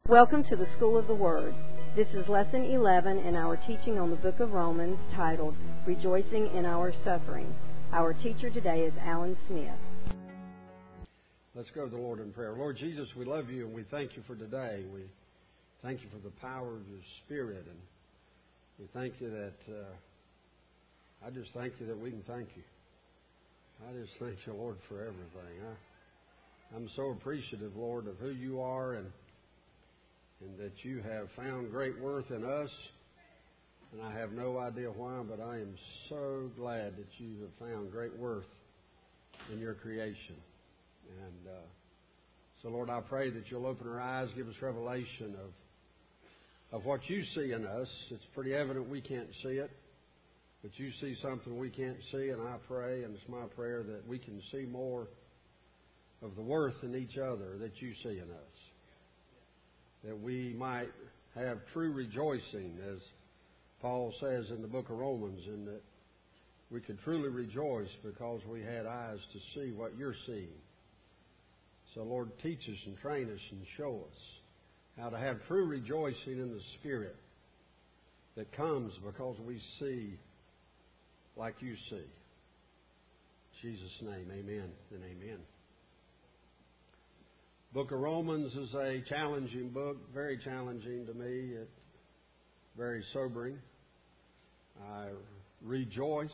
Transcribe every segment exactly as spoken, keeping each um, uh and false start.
Welcome to the School of the Word. This is Lesson eleven in our teaching on the book of Romans, titled, Rejoicing in Our Suffering. Our teacher today is Alan Smith. Let's go to the Lord in prayer. Lord Jesus, we love you and we thank you for today. We thank you for the power of your Spirit, and we thank you that, uh, I just thank you that we can thank you. I just thank you, Lord, for everything. I, I'm so appreciative, Lord, of who you are, and and that you have found great worth in us. And I have no idea why, but I am so glad that you have found great worth in your creation. And uh, so, Lord, I pray that you'll open our eyes, give us revelation of, of what you see in us. It's pretty evident we can't see it, but you see something we can't see, and I pray, and it's my prayer, that we can see more of the worth in each other that you see in us. That we might have true rejoicing, as Paul says in the book of Romans, and that we could truly rejoice because we had eyes to see what you're seeing. So, Lord, teach us and train us and show us how to have true rejoicing in the Spirit that comes because we see like you see. In Jesus' name, amen and amen. Book of Romans is a challenging book, very challenging to me. It's very sobering. I rejoice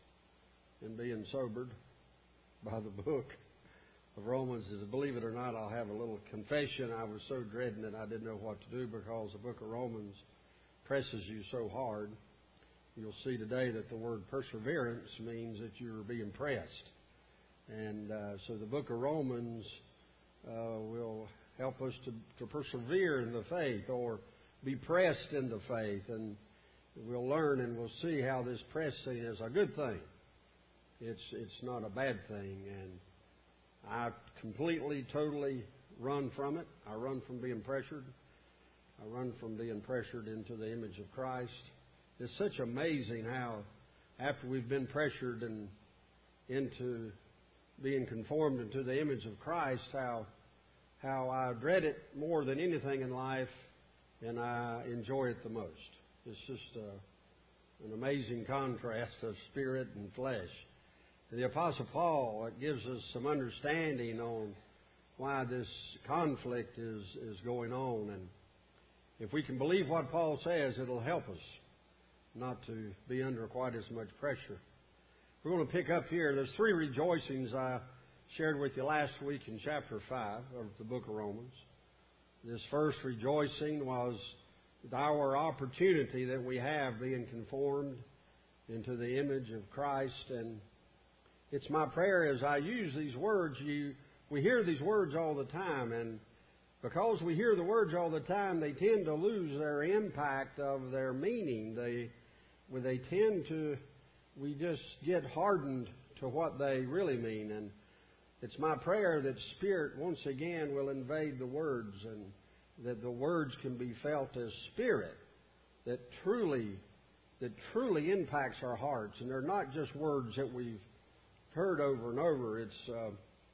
in being sobered by the book of Romans. Believe it or not, I'll have a little confession. I was so dreading it I didn't know what to do because the book of Romans presses you so hard. You'll see today that the word perseverance means that you're being pressed. And uh, so the book of Romans Uh, will help us to, to persevere in the faith, or be pressed in the faith. And we'll learn and we'll see how this pressing is a good thing. It's it's not a bad thing. And I completely, totally run from it. I run from being pressured. I run from being pressured into the image of Christ. It's such amazing how after we've been pressured and into being conformed into the image of Christ, how how I dread it more than anything in life, and I enjoy it the most. It's just uh, an amazing contrast of spirit and flesh. And the Apostle Paul, it gives us some understanding on why this conflict is, is going on. And if we can believe what Paul says, it'll help us not to be under quite as much pressure. We're going to pick up here. There's three rejoicings I shared with you last week in chapter five of the book of Romans. This first rejoicing was our opportunity that we have being conformed into the image of Christ. And it's my prayer as I use these words, you we hear these words all the time, and because we hear the words all the time, they tend to lose their impact of their meaning. They, well, they tend to we just get hardened to what they really mean. And it's my prayer that Spirit once again will invade the words, and that the words can be felt as Spirit that truly that truly impacts our hearts. And they're not just words that we've heard over and over. It's uh,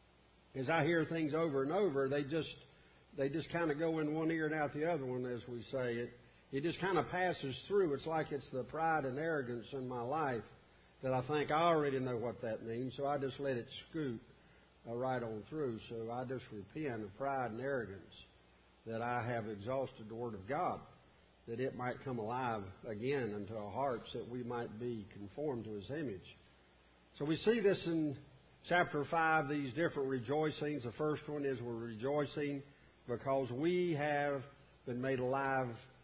as I hear things over and over, they just they just kind of go in one ear and out the other one, as we say. It it just kind of passes through. It's like it's the pride and arrogance in my life that I think I already know what that means, so I just let it scoot uh, right on through. So I just repent of pride and arrogance that I have exhausted the Word of God, that it might come alive again into our hearts, that we might be conformed to His image. So we see this in chapter five, these different rejoicings. The first one is we're rejoicing because we have been made alive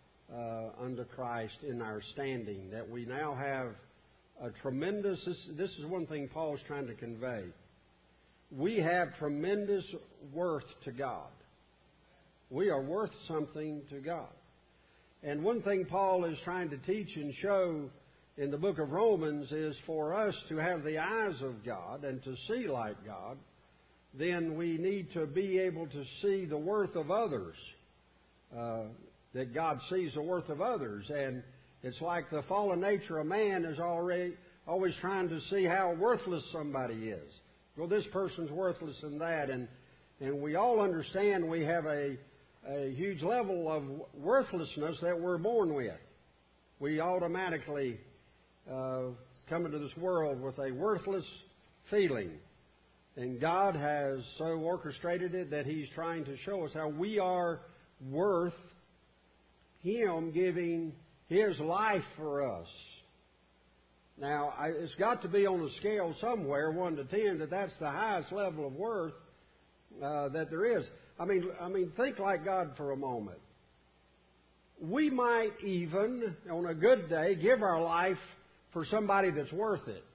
uh, unto Christ in our standing, that we now have a tremendous, this, this is one thing Paul's trying to convey. We have tremendous worth to God. We are worth something to God. And one thing Paul is trying to teach and show in the book of Romans is for us to have the eyes of God and to see like God, then we need to be able to see the worth of others, uh, that God sees the worth of others. And it's like the fallen nature of man is already always trying to see how worthless somebody is. Well, this person's worthless in that, and and we all understand we have a a huge level of worthlessness that we're born with. We automatically uh, come into this world with a worthless feeling. And God has so orchestrated it that He's trying to show us how we are worth Him giving His life for us. Now, I, it's got to be on a scale somewhere, one to ten, that that's the highest level of worth uh, that there is. I mean, I mean, think like God for a moment. We might even, on a good day, give our life for somebody that's worth it.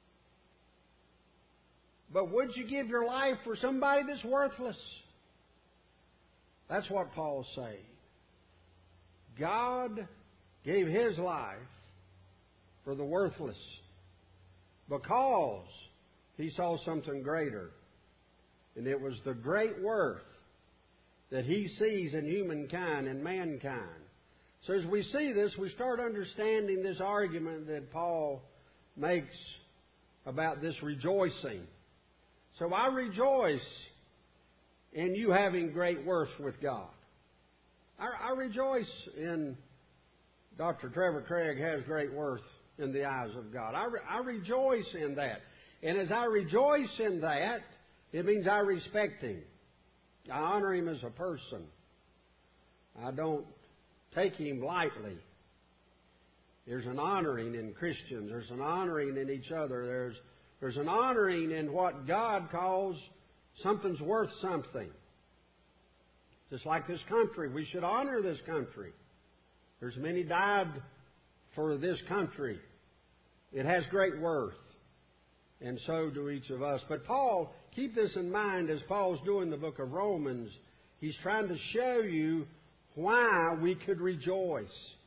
But would you give your life for somebody that's worthless? That's what Paul's saying. God gave His life for the worthless because He saw something greater. And it was the great worth that He sees in humankind and mankind. So as we see this, we start understanding this argument that Paul makes about this rejoicing. So I rejoice in you having great worth with God. I, I rejoice in Doctor Trevor Craig has great worth in the eyes of God. I, re, I rejoice in that. And as I rejoice in that, it means I respect him. I honor him as a person. I don't take him lightly. There's an honoring in Christians. There's an honoring in each other. There's, there's an honoring in what God calls something's worth something. Just like this country. We should honor this country. There's many died for this country. It has great worth. And so do each of us. But Paul, keep this in mind as Paul's doing the book of Romans. He's trying to show you why we could rejoice.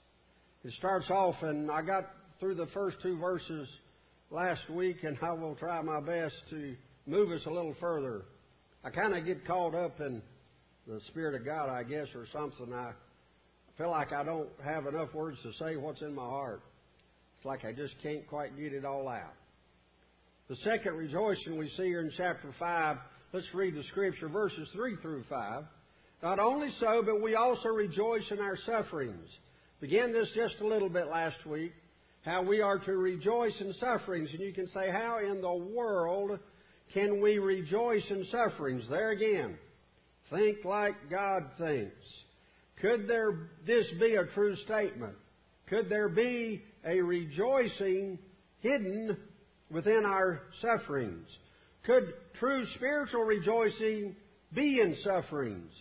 It starts off, and I got through the first two verses last week, and I will try my best to move us a little further. I kind of get caught up in the Spirit of God, I guess, or something. I feel like I don't have enough words to say what's in my heart. It's like I just can't quite get it all out. The second rejoicing we see here in chapter five, let's read the Scripture, verses three through five. Not only so, but we also rejoice in our sufferings. Began this just a little bit last week, how we are to rejoice in sufferings. And you can say, how in the world can we rejoice in sufferings? There again, think like God thinks. Could there this be a true statement? Could there be a rejoicing hidden within our sufferings? Could true spiritual rejoicing be in sufferings?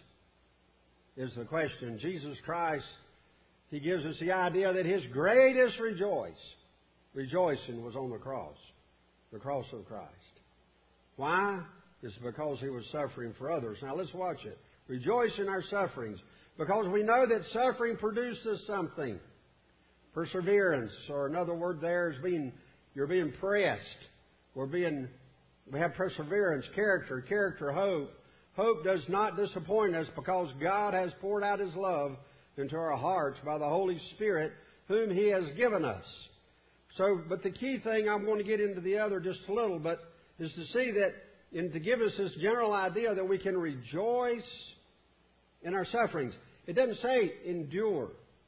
Is the question. Jesus Christ, He gives us the idea that His greatest rejoice, rejoicing was on the cross, the cross of Christ. Why? It's because He was suffering for others. Now let's watch it. Rejoice in our sufferings, because we know that suffering produces something. Perseverance, or another word there is being, you're being pressed. We're being, we have perseverance, character, character, hope. Hope does not disappoint us because God has poured out His love into our hearts by the Holy Spirit whom He has given us. So, but the key thing, I'm going to get into the other just a little, but is to see that, and to give us this general idea that we can rejoice in our sufferings. It doesn't say endure.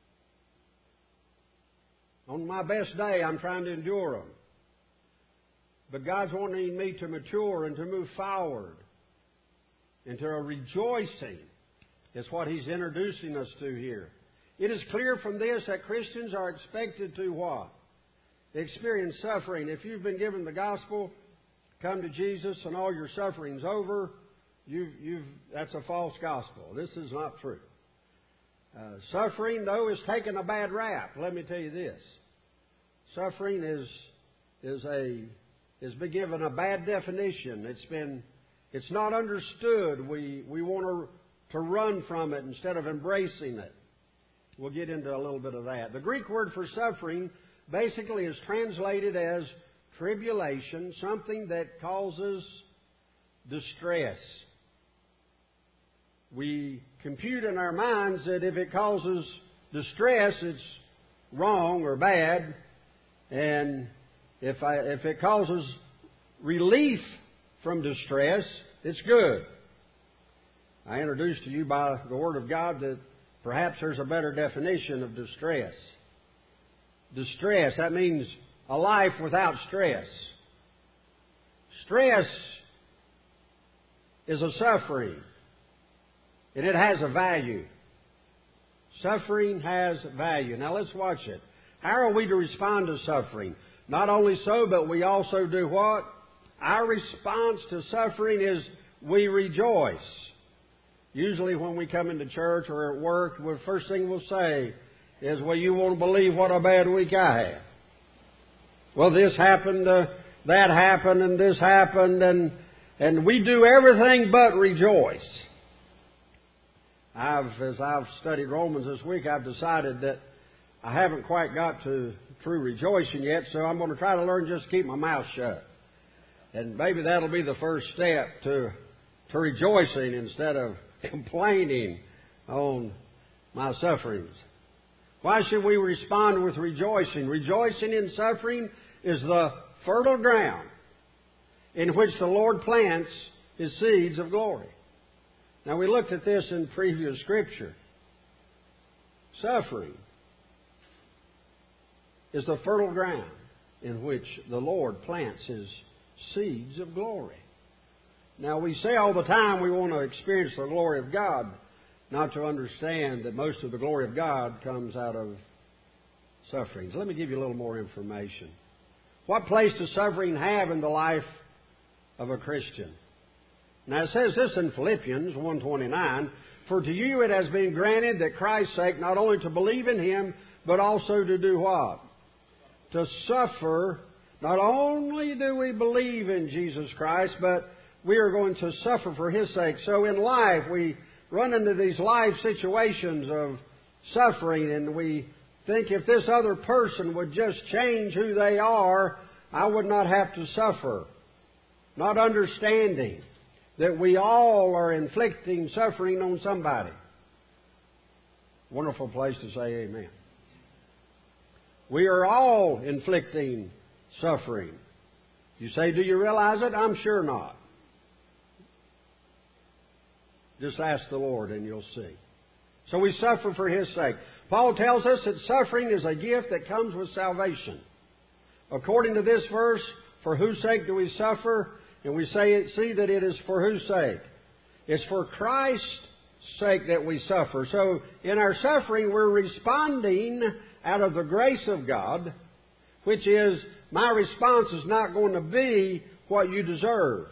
On my best day, I'm trying to endure them. But God's wanting me to mature and to move forward into a rejoicing. It's what He's introducing us to here. It is clear from this that Christians are expected to what? Experience suffering. If you've been given the gospel, come to Jesus and all your suffering's over, you've, you've, that's a false gospel. This is not true. Uh, suffering, though, is taking a bad rap. Let me tell you this. Suffering is is a is been given a bad definition. It's been it's not understood. We we want to to run from it instead of embracing it. We'll get into a little bit of that. The Greek word for suffering basically is translated as tribulation, something that causes distress. We compute in our minds that if it causes distress, it's wrong or bad. And if I, if it causes relief from distress, it's good. I introduced to you by the Word of God that perhaps there's a better definition of distress. Distress, that means a life without stress. Stress is a suffering, and it has a value. Suffering has value. Now let's watch it. How are we to respond to suffering? Not only so, but we also do what? Our response to suffering is we rejoice. Usually when we come into church or at work, the first thing we'll say is, well, you won't believe what a bad week I had. Well, this happened, uh, that happened, and this happened, and and we do everything but rejoice. I've, as I've studied Romans this week, I've decided that I haven't quite got to true rejoicing yet, so I'm going to try to learn just to keep my mouth shut. And maybe that'll be the first step to to rejoicing instead of complaining on my sufferings. Why should we respond with rejoicing? Rejoicing in suffering is the fertile ground in which the Lord plants His seeds of glory. Now, we looked at this in previous Scripture. Suffering is the fertile ground in which the Lord plants His seeds of glory. Now, we say all the time we want to experience the glory of God, not to understand that most of the glory of God comes out of sufferings. Let me give you a little more information. What place does suffering have in the life of a Christian? Now, it says this in Philippians one twenty-nine, "For to you it has been granted that Christ's sake not only to believe in Him, but also to do what? To suffer. Not only do we believe in Jesus Christ, but we are going to suffer for His sake." So in life, we run into these life situations of suffering, and we think if this other person would just change who they are, I would not have to suffer. Not understanding that we all are inflicting suffering on somebody. Wonderful place to say amen. We are all inflicting suffering. You say, do you realize it? I'm sure not. Just ask the Lord and you'll see. So we suffer for His sake. Paul tells us that suffering is a gift that comes with salvation. According to this verse, for whose sake do we suffer? And we say, see that it is for whose sake? It's for Christ's sake that we suffer. So in our suffering, we're responding out of the grace of God, which is, my response is not going to be what you deserve.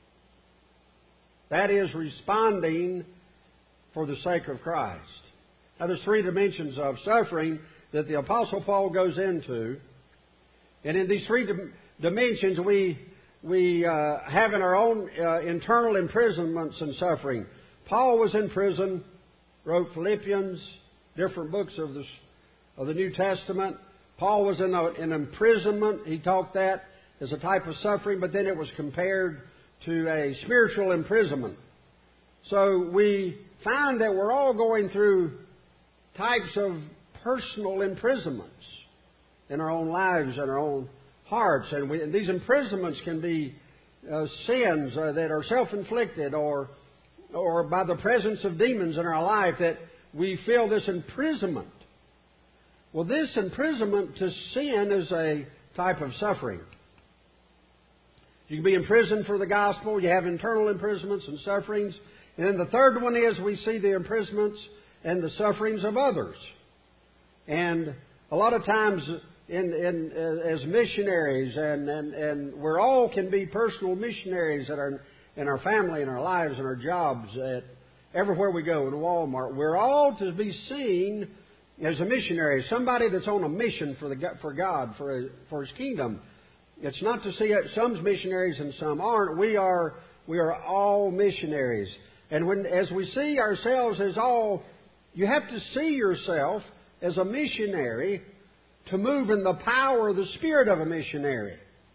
That is responding for the sake of Christ. Now, there's three dimensions of suffering that the Apostle Paul goes into. And in these three dim- dimensions, we we uh, have in our own uh, internal imprisonments and suffering. Paul was in prison, wrote Philippians, different books of the, of the New Testament. Paul was in an imprisonment. He talked that as a type of suffering, but then it was compared to a spiritual imprisonment. So we find that we're all going through types of personal imprisonments in our own lives and our own hearts. And, we, and these imprisonments can be uh, sins uh, that are self-inflicted or, or by the presence of demons in our life that we feel this imprisonment. Well, this imprisonment to sin is a type of suffering. You can be imprisoned for the gospel. You have internal imprisonments and sufferings. And then the third one is we see the imprisonments and the sufferings of others. And a lot of times in, in as missionaries, and, and, and we all can be personal missionaries in our, in our family, in our lives, in our jobs, at everywhere we go, in Walmart. We're all to be seen as a missionary, somebody that's on a mission for the for God, for for His kingdom. It's not to see it, some missionaries and some aren't. We are we are all missionaries. And when as we see ourselves as all, you have to see yourself as a missionary to move in the power of the spirit of a missionary.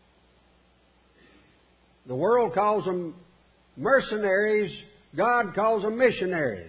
The world calls them mercenaries. God calls them missionaries.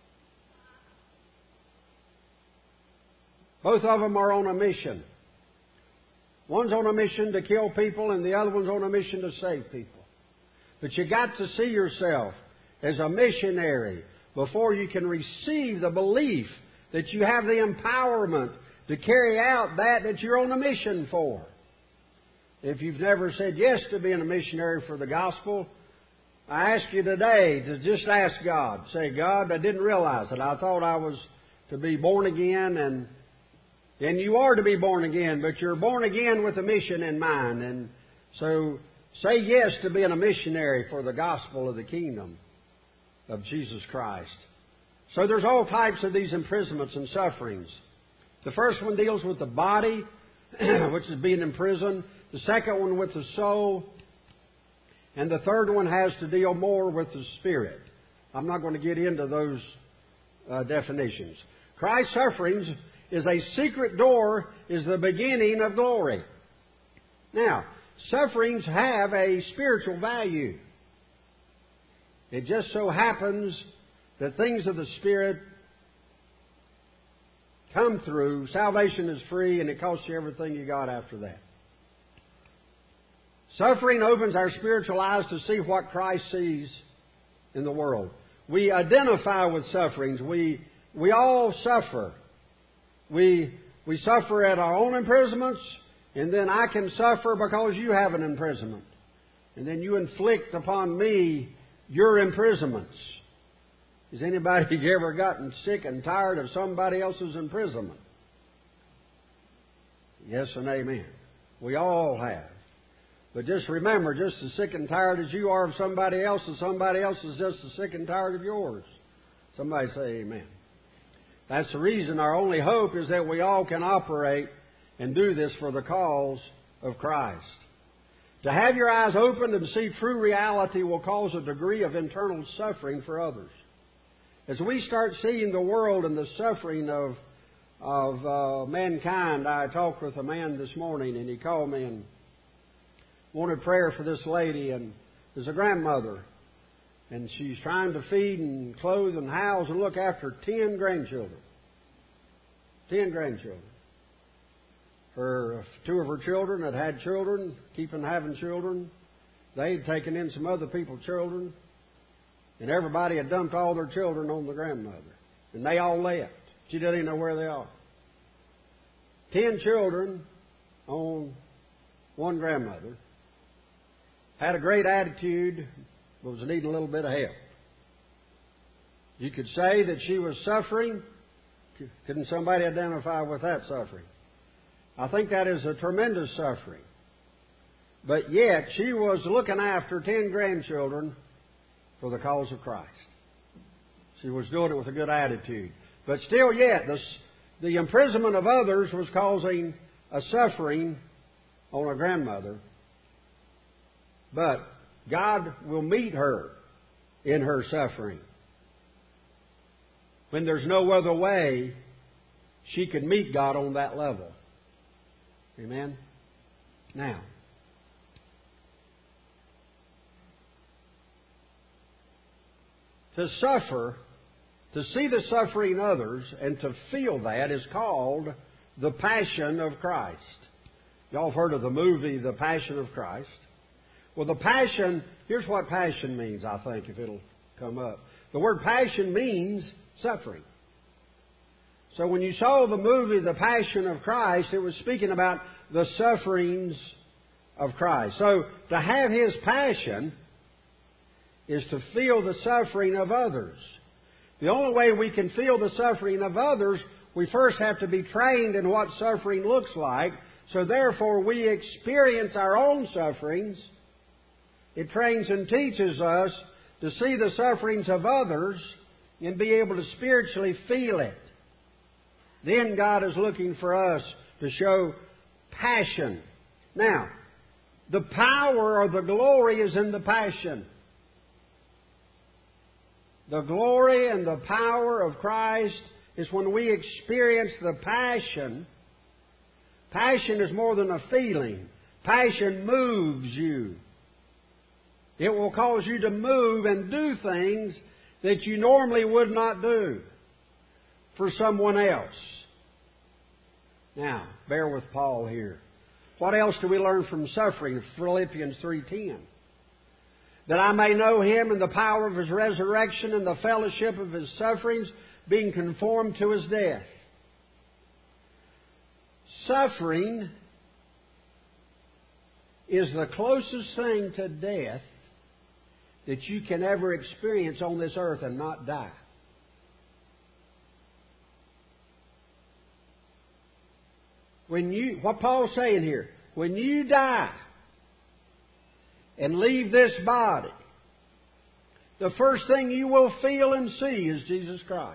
Both of them are on a mission. One's on a mission to kill people and the other one's on a mission to save people. But you got to see yourself as a missionary before you can receive the belief that you have the empowerment to carry out that that you're on a mission for. If you've never said yes to being a missionary for the gospel, I ask you today to just ask God. Say, God, I didn't realize it. I thought I was to be born again, and and you are to be born again, but you're born again with a mission in mind. And so say yes to being a missionary for the gospel of the kingdom of Jesus Christ. So there's all types of these imprisonments and sufferings. The first one deals with the body, which is being imprisoned. The second one with the soul. And the third one has to deal more with the spirit. I'm not going to get into those uh, definitions. Christ's sufferings is a secret door, is the beginning of glory. Now, sufferings have a spiritual value. It just so happens that things of the Spirit come through. Salvation is free, and it costs you everything you got after that. Suffering opens our spiritual eyes to see what Christ sees in the world. We identify with sufferings. We we all suffer. We we suffer at our own imprisonments, and then I can suffer because you have an imprisonment. And then you inflict upon me your imprisonments. Has anybody ever gotten sick and tired of somebody else's imprisonment? Yes and amen. We all have. But just remember, just as sick and tired as you are of somebody else, and somebody else is just as sick and tired of yours. Somebody say amen. That's the reason our only hope is that we all can operate and do this for the cause of Christ. To have your eyes opened and see true reality will cause a degree of internal suffering for others. As we start seeing the world and the suffering of, of uh, mankind, I talked with a man this morning, and he called me and wanted prayer for this lady, and there's a grandmother, and she's trying to feed and clothe and house and look after ten grandchildren. Ten grandchildren. Her two of her children had had children, keeping having children. They had taken in some other people's children, and everybody had dumped all their children on the grandmother, and they all left. She doesn't even know where they are. Ten children on one grandmother. Had a great attitude, but was needing a little bit of help. You could say that she was suffering. Couldn't somebody identify with that suffering? I think that is a tremendous suffering. But yet, she was looking after ten grandchildren for the cause of Christ. She was doing it with a good attitude. But still yet, the, the imprisonment of others was causing a suffering on a grandmother. But God will meet her in her suffering. When there's no other way, she can meet God on that level. Amen? Now, to suffer, to see the suffering in others and to feel that is called the Passion of Christ. Y'all have heard of the movie The Passion of Christ? Well, the passion, here's what passion means, I think, if it'll come up. The word passion means suffering. So when you saw the movie The Passion of Christ, it was speaking about the sufferings of Christ. So to have His passion is to feel the suffering of others. The only way we can feel the suffering of others, we first have to be trained in what suffering looks like. So therefore we experience our own sufferings. It trains and teaches us to see the sufferings of others and be able to spiritually feel it. Then God is looking for us to show passion. Now, the power or the glory is in the passion. The glory and the power of Christ is when we experience the passion. Passion is more than a feeling. Passion moves you. It will cause you to move and do things that you normally would not do for someone else. Now, bear with Paul here. What else do we learn from suffering? Philippians three ten. that I may know Him and the power of His resurrection and the fellowship of His sufferings, being conformed to His death. Suffering is the closest thing to death that you can ever experience on this earth and not die. When you, what Paul's saying here, when you die and leave this body, the first thing you will feel and see is Jesus Christ.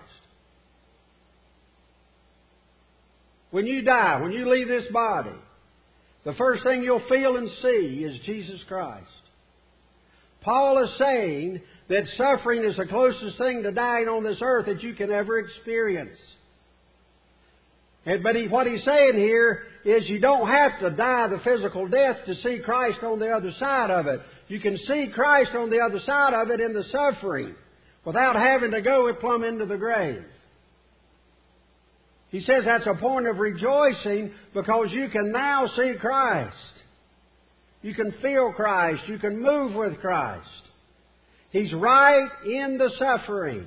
When you die, when you leave this body, the first thing you'll feel and see is Jesus Christ. Paul is saying that suffering is the closest thing to dying on this earth that you can ever experience. And, but he, what he's saying here is you don't have to die the physical death to see Christ on the other side of it. You can see Christ on the other side of it in the suffering without having to go plumb into the grave. He says that's a point of rejoicing because you can now see Christ. You can feel Christ. You can move with Christ. He's right in the suffering.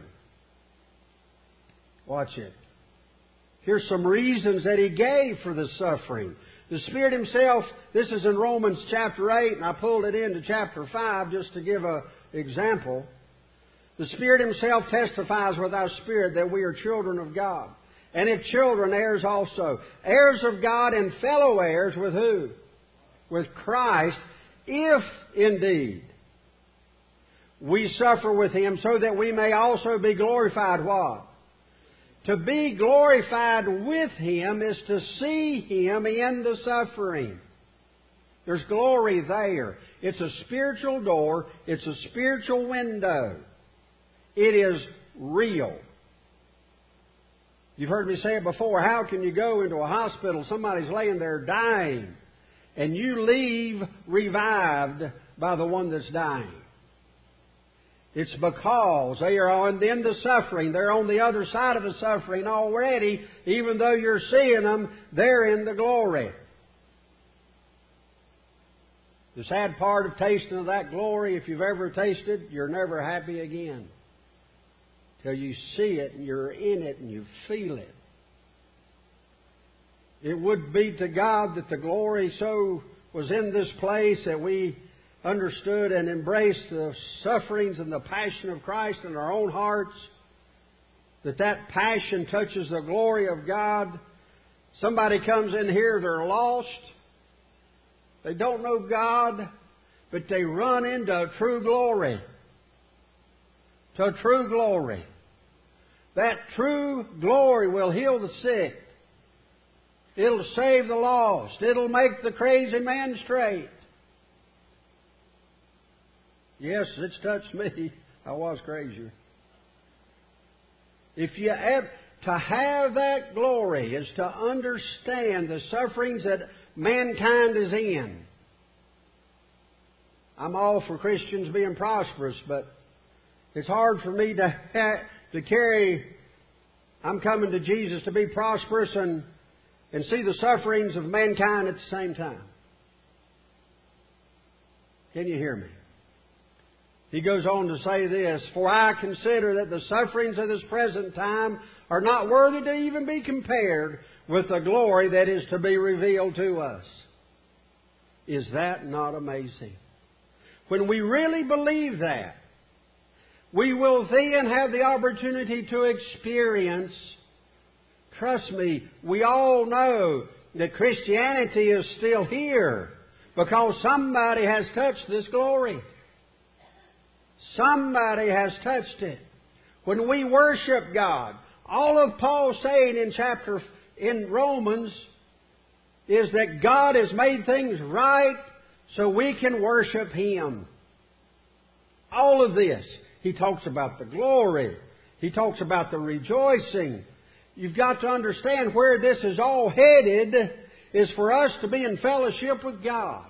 Watch it. Here's some reasons that He gave for the suffering. The Spirit Himself, this is in Romans chapter eight, and I pulled it into chapter five just to give an example. The Spirit Himself testifies with our spirit that we are children of God. And if children, heirs also. Heirs of God and fellow heirs with who? With Christ, if indeed we suffer with Him, so that we may also be glorified. What? To be glorified with Him is to see Him in the suffering. There's glory there. It's a spiritual door. It's a spiritual window. It is real. You've heard me say it before. How can you go into a hospital, somebody's laying there dying, and you leave revived by the one that's dying? It's because they are in the suffering. They're on the other side of the suffering already. Even though you're seeing them, they're in the glory. The sad part of tasting of that glory, if you've ever tasted, you're never happy again. Till you see it and you're in it and you feel it. It would be to God that the glory so was in this place that we understood and embraced the sufferings and the passion of Christ in our own hearts, that that passion touches the glory of God. Somebody comes in here, they're lost, they don't know God, but they run into true glory. To true glory. That true glory will heal the sick. It'll save the lost. It'll make the crazy man straight. Yes, it's touched me. I was crazier. If you have, to have that glory is to understand the sufferings that mankind is in. I'm all for Christians being prosperous, but it's hard for me to ha- to carry, I'm coming to Jesus to be prosperous and, and see the sufferings of mankind at the same time. Can you hear me? He goes on to say this, for I consider that the sufferings of this present time are not worthy to even be compared with the glory that is to be revealed to us. Is that not amazing? When we really believe that, we will then have the opportunity to experience, trust me, we all know that Christianity is still here because somebody has touched this glory. Somebody has touched it. When we worship God, all of Paul's saying in chapter in Romans is that God has made things right so we can worship Him. All of this. He talks about the glory. He talks about the rejoicing. You've got to understand where this is all headed is for us to be in fellowship with God.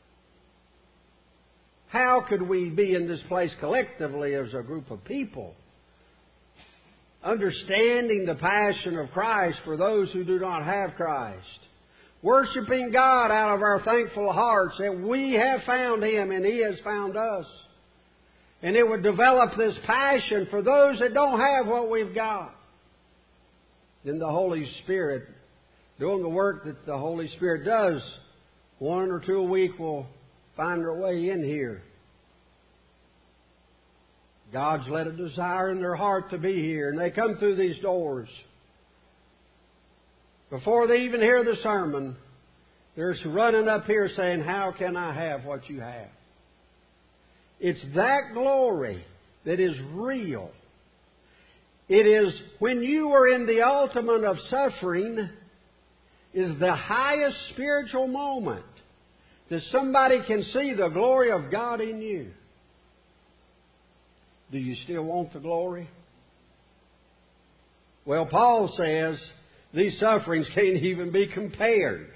How could we be in this place collectively as a group of people, understanding the passion of Christ for those who do not have Christ, worshiping God out of our thankful hearts that we have found Him and He has found us, And it would develop this passion for those that don't have what we've got. Then the Holy Spirit, doing the work that the Holy Spirit does, one or two a week will find their way in here. God's let a desire in their heart to be here, and they come through these doors. Before they even hear the sermon, they're running up here saying, how can I have what you have? It's that glory that is real. It is when you are in the ultimate of suffering is the highest spiritual moment that somebody can see the glory of God in you. Do you still want the glory? Well, Paul says these sufferings can't even be compared.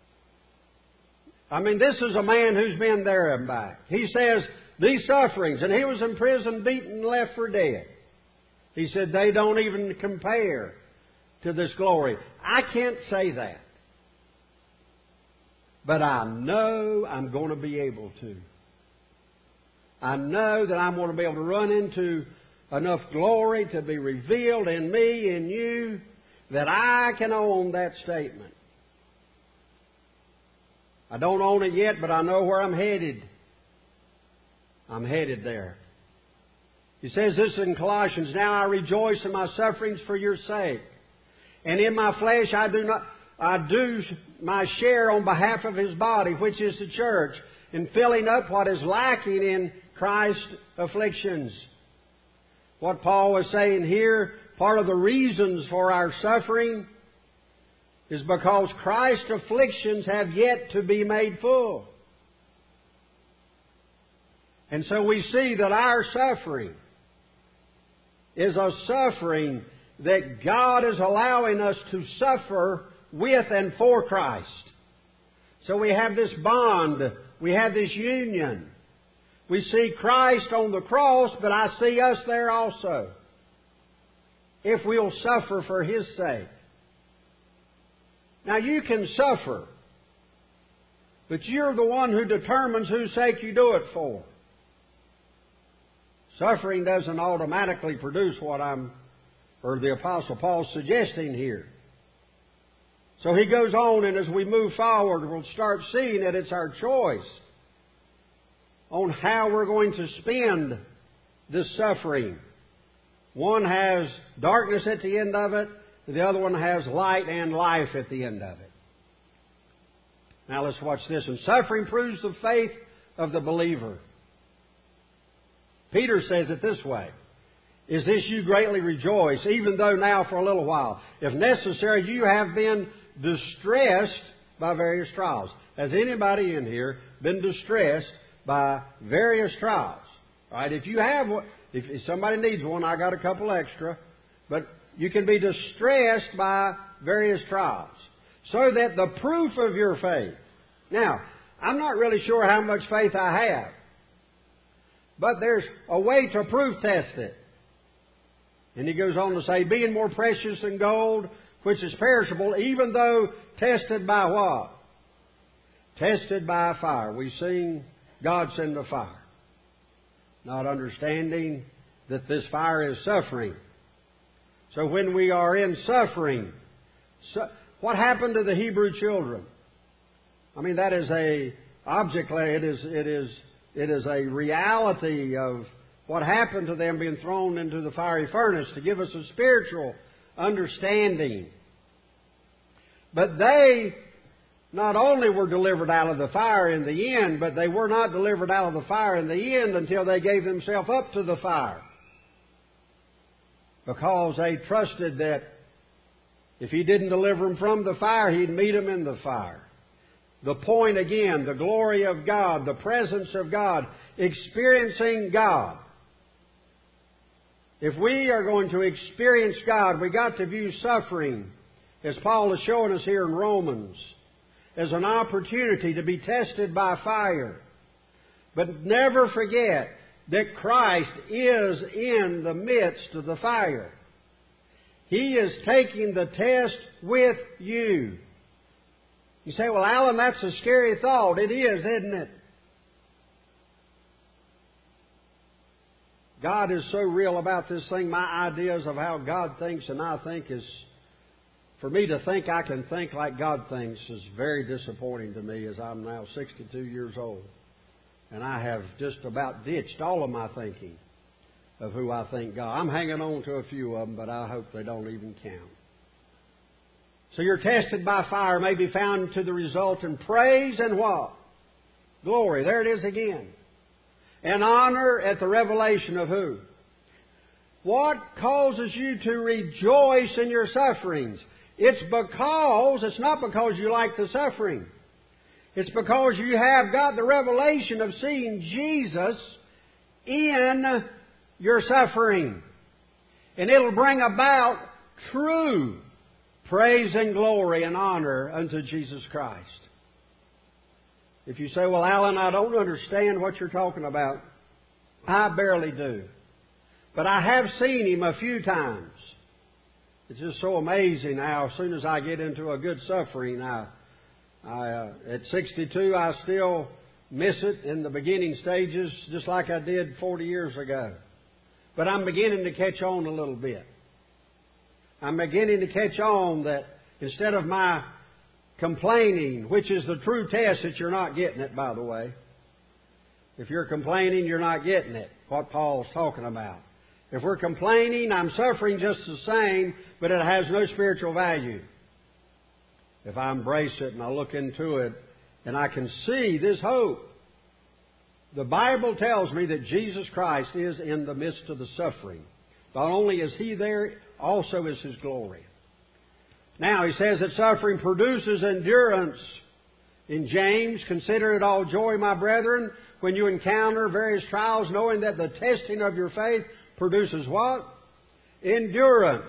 I mean, this is a man who's been there and back. He says these sufferings, and he was in prison, beaten, and left for dead. He said they don't even compare to this glory. I can't say that. But I know I'm going to be able to. I know that I'm going to be able to run into enough glory to be revealed in me, in you, that I can own that statement. I don't own it yet, but I know where I'm headed. I'm headed there. He says this in Colossians, now I rejoice in my sufferings for your sake. And in my flesh I do not I do my share on behalf of His body, which is the church, in filling up what is lacking in Christ's afflictions. What Paul was saying here, part of the reasons for our suffering is because Christ's afflictions have yet to be made full. And so we see that our suffering is a suffering that God is allowing us to suffer with and for Christ. So we have this bond, we have this union. We see Christ on the cross, but I see us there also, if we'll suffer for His sake. Now you can suffer, but you're the one who determines whose sake you do it for. Suffering doesn't automatically produce what I'm, or the Apostle Paul's suggesting here. So he goes on, and as we move forward, we'll start seeing that it's our choice on how we're going to spend this suffering. One has darkness at the end of it, the other one has light and life at the end of it. Now let's watch this. And suffering proves the faith of the believer. Peter says it this way, is this you greatly rejoice, even though now for a little while, if necessary, you have been distressed by various trials. Has anybody in here been distressed by various trials? Right? If you have one, if, if somebody needs one, I got a couple extra. But you can be distressed by various trials, so that the proof of your faith. Now, I'm not really sure how much faith I have, but there's a way to proof test it. And he goes on to say, being more precious than gold, which is perishable, even though tested by what? Tested by fire. We sing, God send a fire. Not understanding that this fire is suffering. So when we are in suffering, su- what happened to the Hebrew children? I mean, that is a object. It is, it is, it is a reality of what happened to them being thrown into the fiery furnace to give us a spiritual understanding. But they not only were delivered out of the fire in the end, but they were not delivered out of the fire in the end until they gave themselves up to the fire. Because they trusted that if He didn't deliver them from the fire, He'd meet them in the fire. The point again, the glory of God, the presence of God, experiencing God. If we are going to experience God, we got to view suffering, as Paul is showing us here in Romans, as an opportunity to be tested by fire. But never forget that Christ is in the midst of the fire. He is taking the test with you. You say, well, Alan, that's a scary thought. It is, isn't it? God is so real about this thing. My ideas of how God thinks and I think is, for me to think I can think like God thinks is very disappointing to me, as I'm now sixty-two years old. And I have just about ditched all of my thinking of who I think God. I'm hanging on to a few of them, but I hope they don't even count. So you're tested by fire may be found to the result in praise and what? Glory. There it is again. And honor at the revelation of who? What causes you to rejoice in your sufferings? It's because, it's not because you like the suffering. It's because you have got the revelation of seeing Jesus in your suffering. And it'll bring about true praise and glory and honor unto Jesus Christ. If you say, well, Alan, I don't understand what you're talking about. I barely do. But I have seen Him a few times. It's just so amazing how as soon as I get into a good suffering, I, I uh, at sixty-two, I still miss it in the beginning stages, just like I did forty years ago. But I'm beginning to catch on a little bit. I'm beginning to catch on that instead of my complaining, which is the true test that you're not getting it, by the way. If you're complaining, you're not getting it, what Paul's talking about. If we're complaining, I'm suffering just the same, but it has no spiritual value. If I embrace it and I look into it and I can see this hope. The Bible tells me that Jesus Christ is in the midst of the suffering. Not only is He there, also is His glory. Now, he says that suffering produces endurance. In James, consider it all joy, my brethren, when you encounter various trials, knowing that the testing of your faith produces what? Endurance.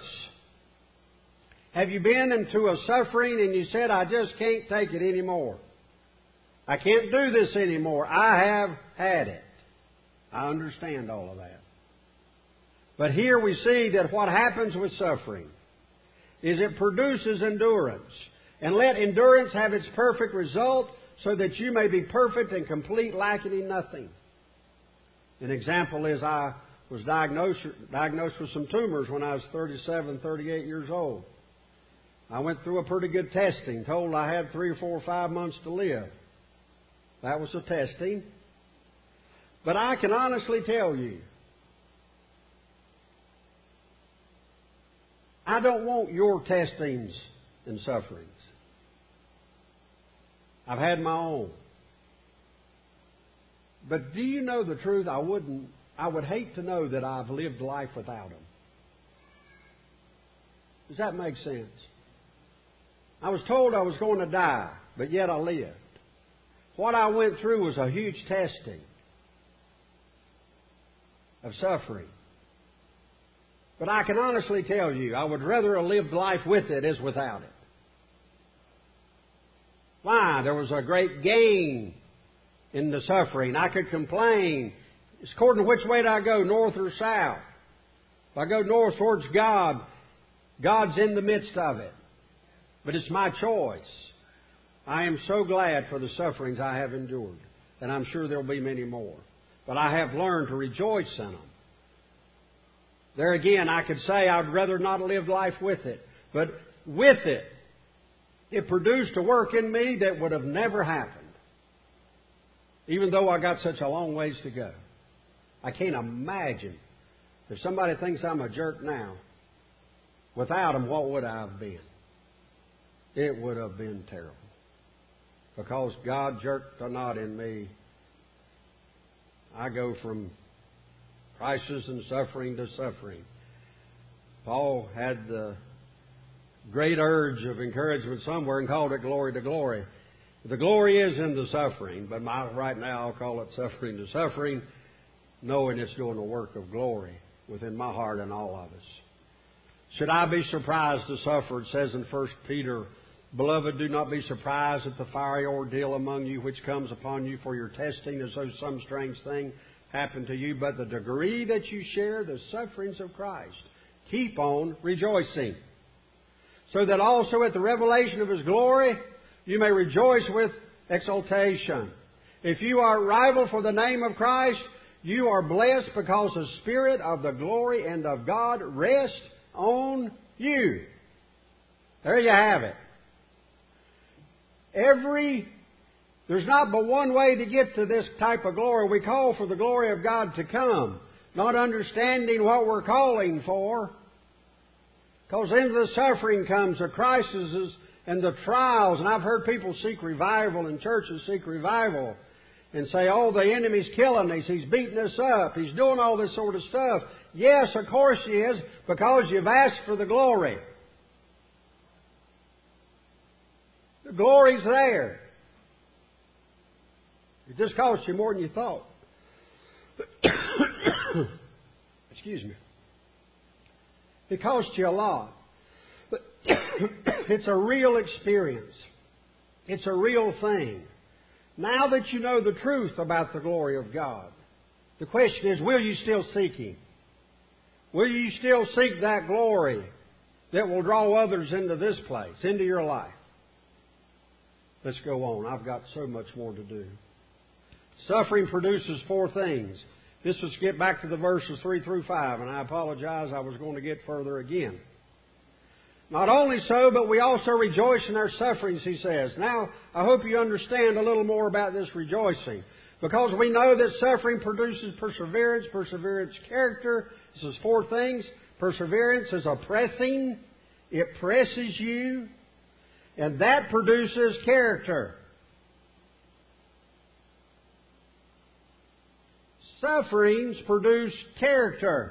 Have you been into a suffering and you said, I just can't take it anymore? I can't do this anymore. I have had it. I understand all of that. But here we see that what happens with suffering is it produces endurance. And let endurance have its perfect result so that you may be perfect and complete, lacking in nothing. An example is I was diagnosed, diagnosed with some tumors when I was thirty-seven, thirty-eight years old. I went through a pretty good testing, told I had three or four or five months to live. That was the testing. But I can honestly tell you, I don't want your testings and sufferings. I've had my own. But do you know the truth? I wouldn't. I would hate to know that I've lived life without them. Does that make sense? I was told I was going to die, but yet I lived. What I went through was a huge testing of suffering. But I can honestly tell you, I would rather have lived life with it as without it. Why? There was a great gain in the suffering. I could complain. It's according to which way do I go, north or south. If I go north towards God, God's in the midst of it. But it's my choice. I am so glad for the sufferings I have endured. And I'm sure there will be many more. But I have learned to rejoice in them. There again, I could say I'd rather not live life with it. But with it, it produced a work in me that would have never happened. Even though I got such a long ways to go. I can't imagine if somebody thinks I'm a jerk now. Without them, what would I have been? It would have been terrible. Because God jerked a knot in me. I go from crisis and suffering to suffering. Paul had the great urge of encouragement somewhere and called it glory to glory. The glory is in the suffering, but my, right now I'll call it suffering to suffering, knowing it's doing a work of glory within my heart and all of us. Should I be surprised to suffer? It says in First Peter, Beloved, do not be surprised at the fiery ordeal among you which comes upon you for your testing, as though some strange thing happened to you, but the degree that you share the sufferings of Christ, keep on rejoicing. So that also at the revelation of His glory, you may rejoice with exultation. If you are rival for the name of Christ, You are blessed because the Spirit of the glory and of God rests on you. There you have it. Every, there's not but one way to get to this type of glory. We call for the glory of God to come, not understanding what we're calling for. Because into the suffering comes the crises and the trials. And I've heard people seek revival and churches seek revival and say, oh, the enemy's killing us. He's beating us up. He's doing all this sort of stuff. Yes, of course He is, because you've asked for the glory. The glory's there. It just cost you more than you thought. Excuse me. It cost you a lot. But it's a real experience. It's a real thing. Now that you know the truth about the glory of God, the question is, will you still seek Him? Will you still seek that glory that will draw others into this place, into your life? Let's go on. I've got so much more to do. Suffering produces four things. This was to get back to the verses three through five, and I apologize, I was going to get further again. Not only so, but we also rejoice in our sufferings, he says. Now, I hope you understand a little more about this rejoicing. Because we know that suffering produces perseverance, perseverance character. This is four things. Perseverance is a pressing. It presses you. And that produces character. Sufferings produce character.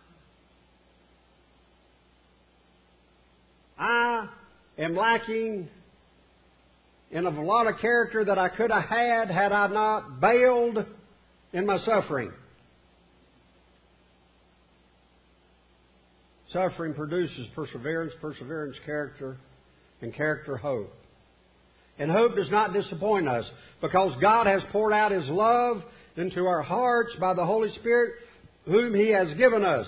I am lacking in a lot of character that I could have had had I not bailed in my suffering. Suffering produces perseverance, perseverance character, and character hope. And hope does not disappoint us, because God has poured out His love into our hearts by the Holy Spirit whom He has given us.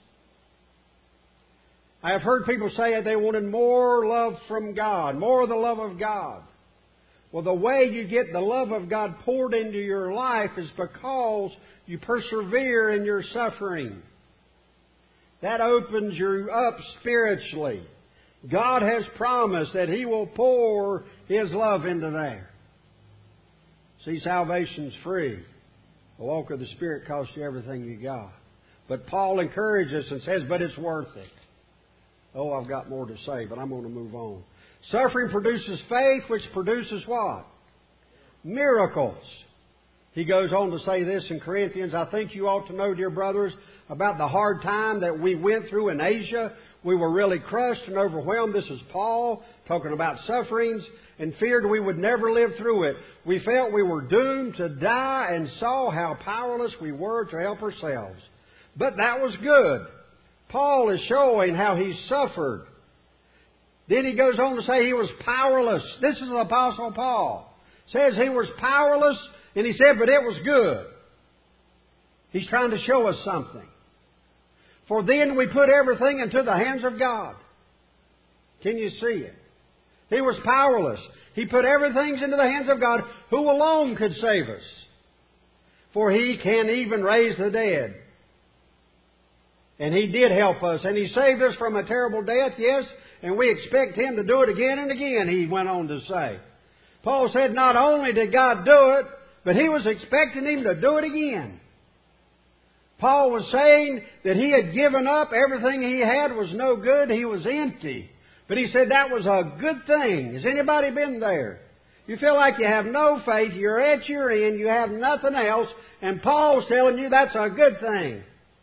I have heard people say they wanted more love from God, more of the love of God. Well, the way you get the love of God poured into your life is because you persevere in your suffering. That opens you up spiritually. God has promised that He will pour His love into there. See, salvation's free. The walk of the Spirit costs you everything you got. But Paul encourages us and says, but it's worth it. Oh, I've got more to say, but I'm going to move on. Suffering produces faith, which produces what? Miracles. He goes on to say this in Corinthians, I think you ought to know, dear brothers, about the hard time that we went through in Asia. We were really crushed and overwhelmed. This is Paul talking about sufferings, and feared we would never live through it. We felt we were doomed to die and saw how powerless we were to help ourselves. But that was good. Paul is showing how he suffered. Then he goes on to say he was powerless. This is the Apostle Paul. Says he was powerless, and he said, but it was good. He's trying to show us something. For then we put everything into the hands of God. Can you see it? He was powerless. He put everything into the hands of God, who alone could save us. For He can even raise the dead. And He did help us. And He saved us from a terrible death, yes, and we expect Him to do it again and again, he went on to say. Paul said not only did God do it, but He was expecting Him to do it again. Paul was saying that he had given up. Everything he had was no good. He was empty. But he said that was a good thing. Has anybody been there? You feel like you have no faith. You're at your end. You have nothing else. And Paul's telling you that's a good thing.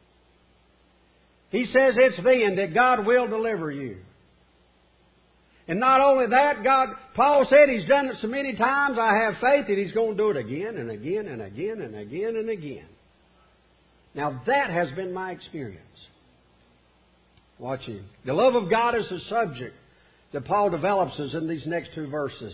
He says it's then that God will deliver you. And not only that, God, Paul said He's done it so many times, I have faith that He's going to do it again and again and again and again and again. Now that has been my experience. Watching. The love of God is the subject that Paul develops us in these next two verses.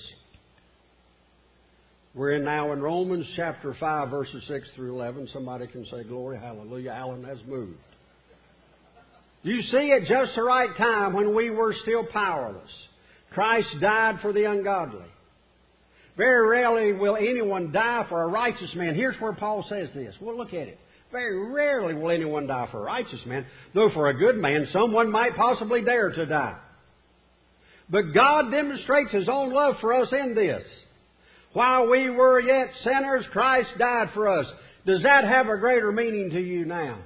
We're in now in Romans chapter five, verses six through eleven. Somebody can say, glory, hallelujah, Alan has moved. You see, at just the right time when we were still powerless, Christ died for the ungodly. Very rarely will anyone die for a righteous man. Here's where Paul says this. Well, look at it. Very rarely will anyone die for a righteous man, though for a good man someone might possibly dare to die. But God demonstrates His own love for us in this. While we were yet sinners, Christ died for us. Does that have a greater meaning to you now?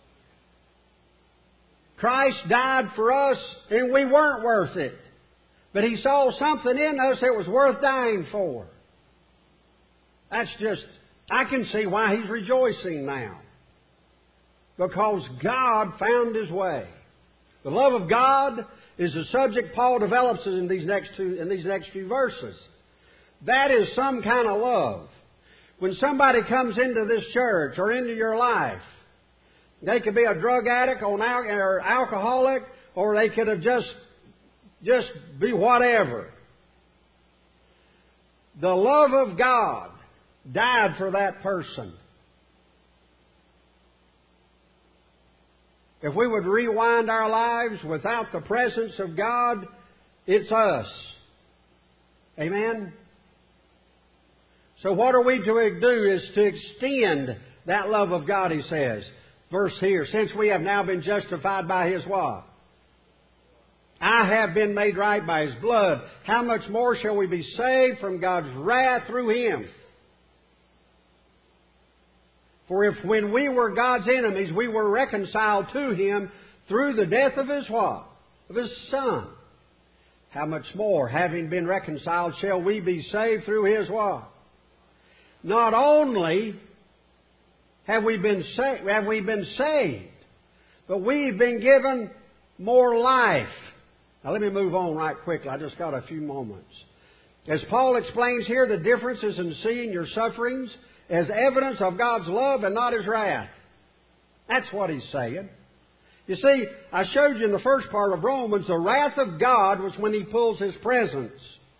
Christ died for us and we weren't worth it. But He saw something in us that was worth dying for. That's just, I can see why He's rejoicing now. Because God found His way. The love of God is the subject Paul develops in these next two, in these next few verses. That is some kind of love. When somebody comes into this church or into your life, they could be a drug addict or alcoholic, or they could have just, just be whatever. The love of God died for that person. If we would rewind our lives without the presence of God, it's us. Amen? So what are we to do is to extend that love of God, he says. Verse here, since we have now been justified by His what? I have been made right by His blood. How much more shall we be saved from God's wrath through Him? For if when we were God's enemies, we were reconciled to Him through the death of His what? Of His Son. How much more, having been reconciled, shall we be saved through His what? Not only have we been saved, have we been saved, but we've been given more life. Now let me move on right quickly. I just got a few moments. As Paul explains here, the difference is in seeing your sufferings as evidence of God's love and not His wrath. That's what he's saying. You see, I showed you in the first part of Romans, the wrath of God was when He pulls His presence.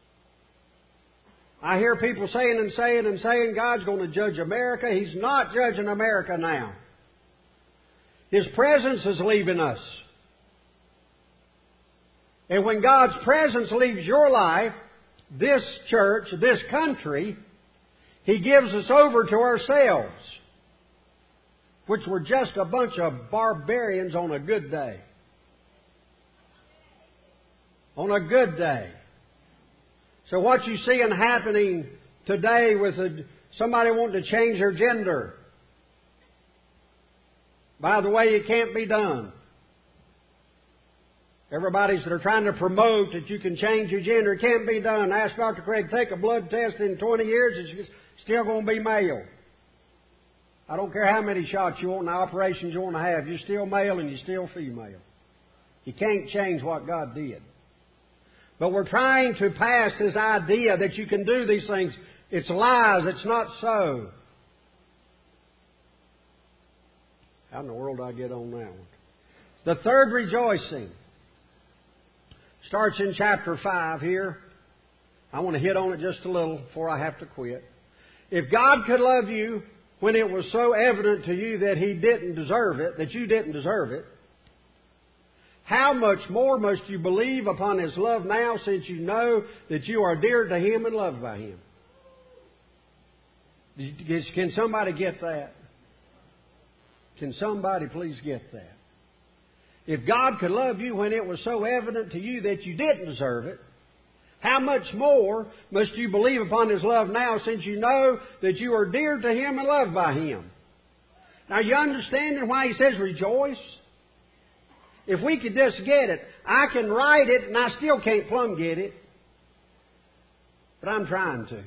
I hear people saying and saying and saying God's going to judge America. He's not judging America now. His presence is leaving us. And when God's presence leaves your life, this church, this country, He gives us over to ourselves, which were just a bunch of barbarians on a good day. On a good day. So what you see happening today with a, somebody wanting to change their gender, by the way, it can't be done. Everybody's that are trying to promote that you can change your gender, it can't be done. Ask Doctor Craig, take a blood test in twenty years, it's still going to be male. I don't care how many shots you want and operations you want to have, you're still male and you're still female. You can't change what God did. But we're trying to pass this idea that you can do these things. It's lies. It's not so. How in the world do I get on that one? The third rejoicing starts in chapter five here. I want to hit on it just a little before I have to quit. If God could love you when it was so evident to you that He didn't deserve it, that you didn't deserve it, how much more must you believe upon His love now, since you know that you are dear to Him and loved by Him? Can somebody get that? Can somebody please get that? If God could love you when it was so evident to you that you didn't deserve it, how much more must you believe upon His love now, since you know that you are dear to Him and loved by Him? Now, you understanding why He says rejoice? If we could just get it, I can write it and I still can't plumb get it. But I'm trying to.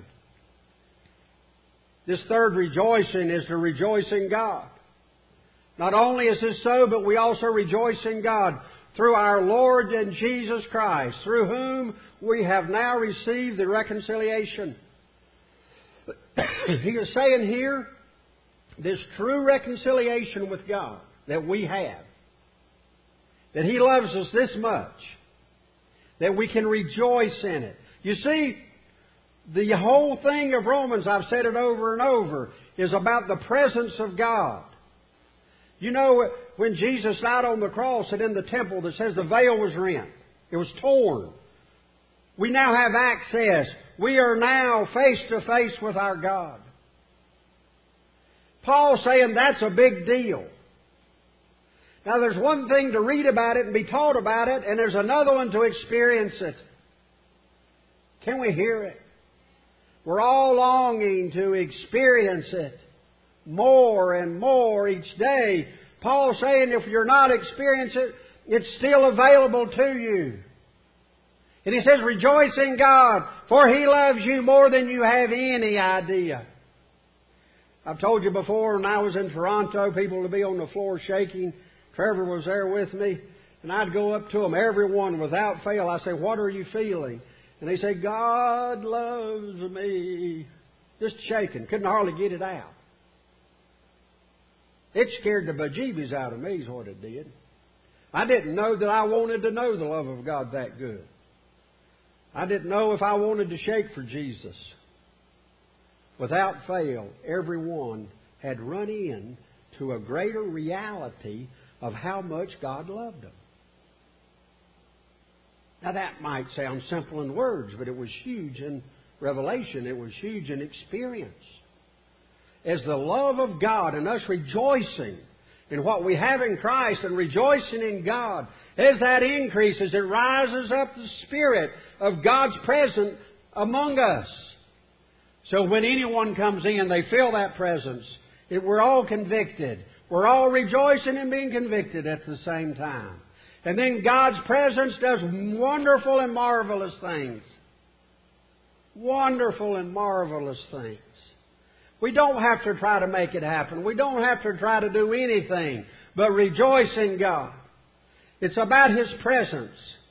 This third rejoicing is to rejoice in God. Not only is this so, but we also rejoice in God through our Lord and Jesus Christ, through whom we have now received the reconciliation. He is saying here, this true reconciliation with God that we have, that He loves us this much, that we can rejoice in it. You see, the whole thing of Romans, I've said it over and over, is about the presence of God. You know, when Jesus died on the cross and in the temple, that says the veil was rent. It was torn. We now have access. We are now face to face with our God. Paul's saying that's a big deal. Now there's one thing to read about it and be taught about it, and there's another one to experience it. Can we hear it? We're all longing to experience it more and more each day. Paul's saying if you're not experiencing it, it's still available to you. And he says, rejoice in God, for He loves you more than you have any idea. I've told you before, when I was in Toronto, people would be on the floor shaking. Trevor was there with me, and I'd go up to them, everyone without fail. I say, what are you feeling? And they say, God loves me. Just shaking. Couldn't hardly get it out. It scared the bejeebies out of me is what it did. I didn't know that I wanted to know the love of God that good. I didn't know if I wanted to shake for Jesus. Without fail, everyone had run in to a greater reality of how much God loved them. Now that might sound simple in words, but it was huge in revelation. It was huge in experience. As the love of God and us rejoicing in what we have in Christ and rejoicing in God, as that increases, it rises up the Spirit of God's presence among us. So when anyone comes in, they feel that presence. It, we're all convicted. We're all rejoicing and being convicted at the same time. And then God's presence does wonderful and marvelous things. Wonderful and marvelous things. We don't have to try to make it happen. We don't have to try to do anything but rejoice in God. It's about His presence.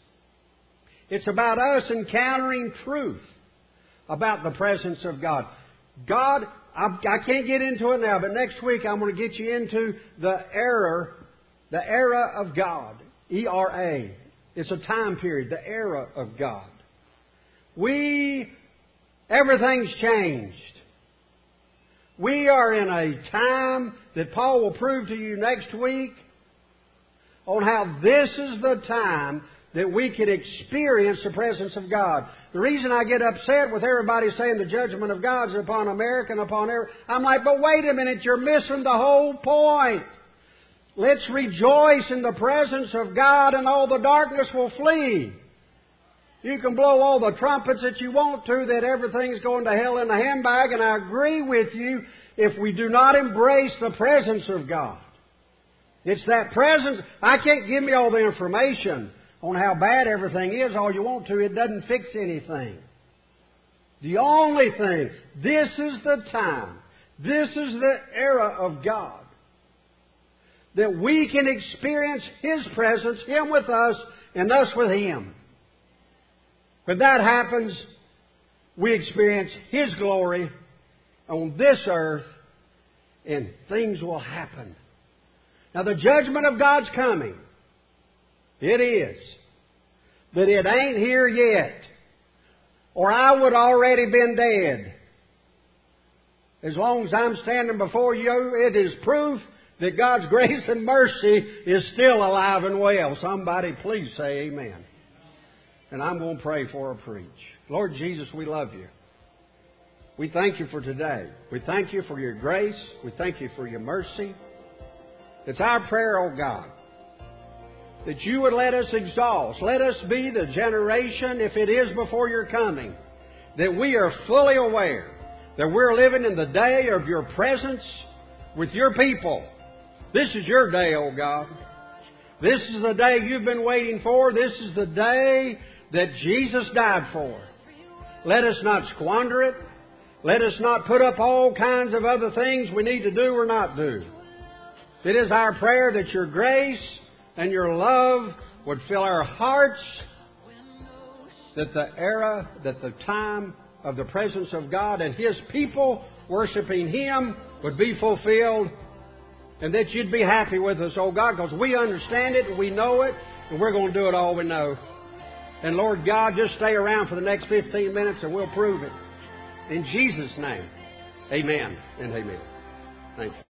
It's about us encountering truth about the presence of God. God, I, I can't get into it now, but next week I'm going to get you into the era, the era of God. E R A. It's a time period, the era of God. We, everything's changed. We are in a time that Paul will prove to you next week on how this is the time that we can experience the presence of God. The reason I get upset with everybody saying the judgment of God is upon America and upon every... I'm like, but wait a minute, you're missing the whole point. Let's rejoice in the presence of God and all the darkness will flee. You can blow all the trumpets that you want to that everything's going to hell in the handbag, and I agree with you if we do not embrace the presence of God. It's that presence. I can't give me all the information on how bad everything is all you want to. It doesn't fix anything. The only thing, this is the time, this is the era of God, that we can experience His presence, Him with us, and us with Him. When that happens, we experience His glory on this earth, and things will happen. Now, the judgment of God's coming. It is. But it ain't here yet. Or I would already been dead. As long as I'm standing before you, it is proof that God's grace and mercy is still alive and well. Somebody please say amen. And I'm going to pray for a preach. Lord Jesus, we love You. We thank You for today. We thank You for Your grace. We thank You for Your mercy. It's our prayer, oh God, that You would let us exhaust. Let us be the generation, if it is before Your coming, that we are fully aware that we're living in the day of Your presence with Your people. This is Your day, oh God. This is the day You've been waiting for. This is the day that Jesus died for. Let us not squander it. Let us not put up all kinds of other things we need to do or not do. It is our prayer that Your grace and Your love would fill our hearts, that the era, that the time of the presence of God and His people worshiping Him would be fulfilled, and that You'd be happy with us, oh God, because we understand it and we know it, and we're going to do it all we know. And Lord God, just stay around for the next fifteen minutes and we'll prove it. In Jesus' name, amen and amen. Thank you.